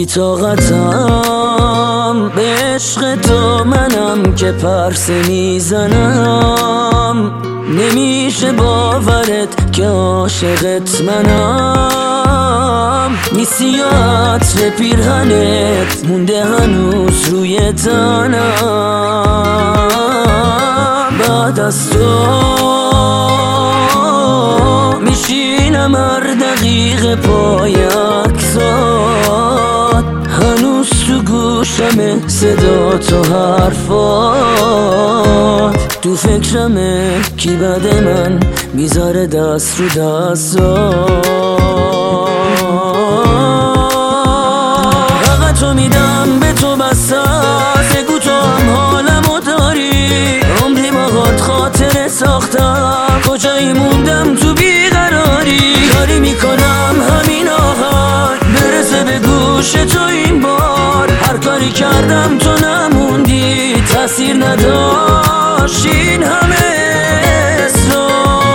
طاقتم به عشق تو منم که پرسه میزنم. نمیشه باورت که عاشقت منم. نیستی عطر پیرهنت مونده هنوز روی تنم. بعد از تو میشینم هر دقیقه پای عکسات، هنوز تو گوشمه صدا تو حرفات. تو فکرمه کی بعد من میذاره دست رو دستات. فقط تو میدم به تو بس بگو تو هم حالمو داری. عمری باهات خاطره ساختم، کجایی موندم تو بیقراری. کاری میکنم همین آهنگ برسه به گوش تو این بار. هر کاری کردم تو نموندی، تأثیر نداشت این همه اصرار.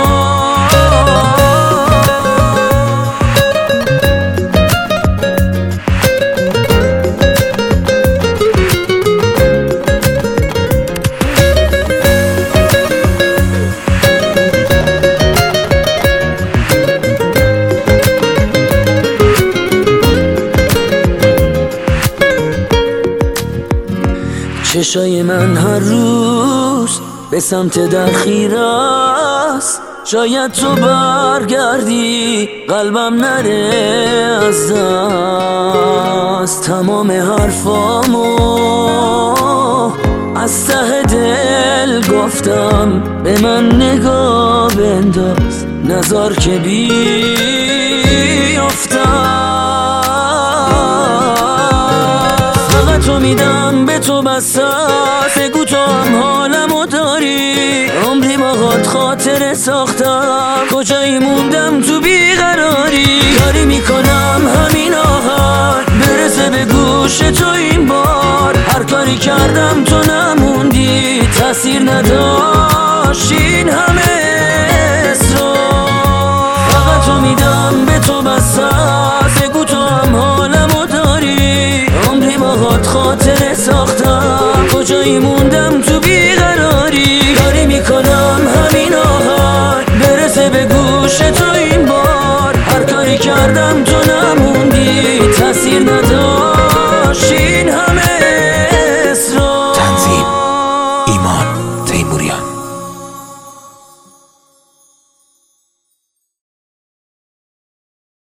چشای من هر روز به سمت دلخیر است. شاید تو برگردی قلبم نره از دست. تمام حرفامو از ته دل گفتم، به من نگاه بنداز نذار که بیافتم. فقط تو میدم به تو بس بگو تو هم حالمو داری. عمری باهات خاطره ساختم، کجایی موندم تو بیقراری. کاری میکنم همین آهنگ برسه به گوش تو این بار. هر کاری کردم تو نموندی، تأثیر نداشت این همه اصرار. فقط تو میدم به تو بس بگو تو هم حالمو داری. عمری باهات خاطره ساختم، کجایی موندم تو بیقراری. کاری میکنم همین آهنگ برسه به گوش تو این بار. هر کاری کردم تو نموندی، تأثیر نداشت.